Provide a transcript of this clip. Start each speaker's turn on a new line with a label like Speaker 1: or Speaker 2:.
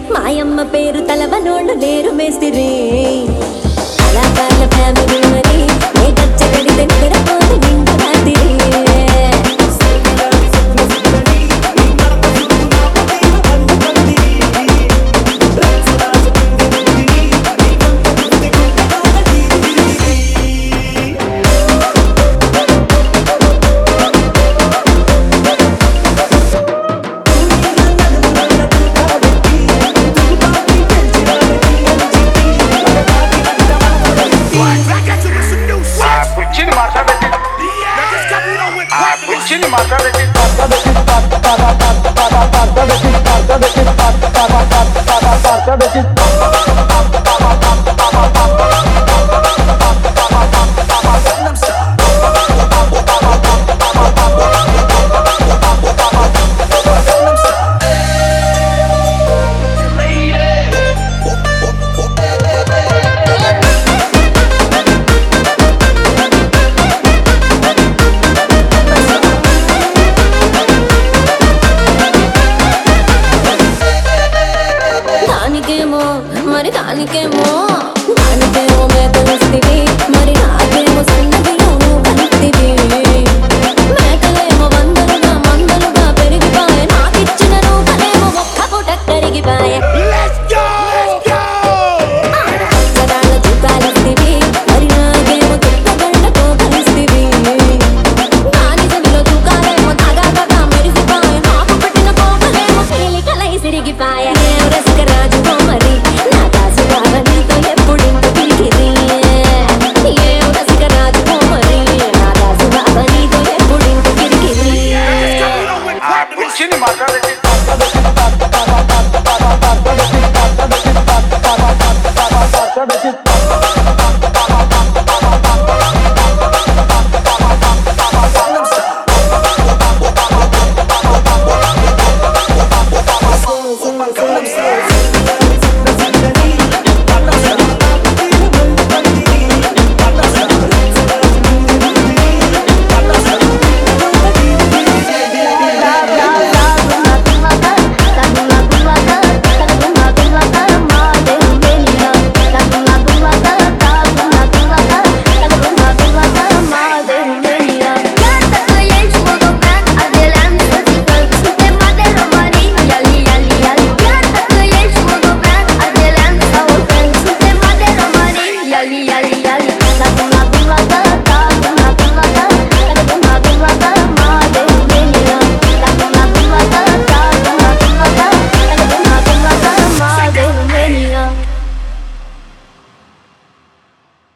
Speaker 1: మాయమ్మ పేరు తలవనోళ్ళు లేరు మేస్తిరి కళాకారుల ఫ్యామిలీ మరి ఏ గచ్చ గడితే నిద్రపోదు నిండు రాత్రి మరి దానికేమో మేతలిస్తివి మరి నాకేమో సన్నదిలో నువ్వు కనిపివి మేకలేమో వందలుగా మందలుగా పెరిగిపాయే నాకిచ్చిన రూపలేమో ఒక్క పూట కరిగిపాయే ఆడపచ్చదాళ్ళ చుట్టాలిస్తివి మరి నాకేమో తుప్పగళ్ళతో కలిస్తివి నా నిజమిలో చుక్కాలేమో తగాగా మెరిసిపాయే నాకు పట్టిన కోపలేమో తేలికలై సిరిగిపాయే రసికరాజు మరి
Speaker 2: Some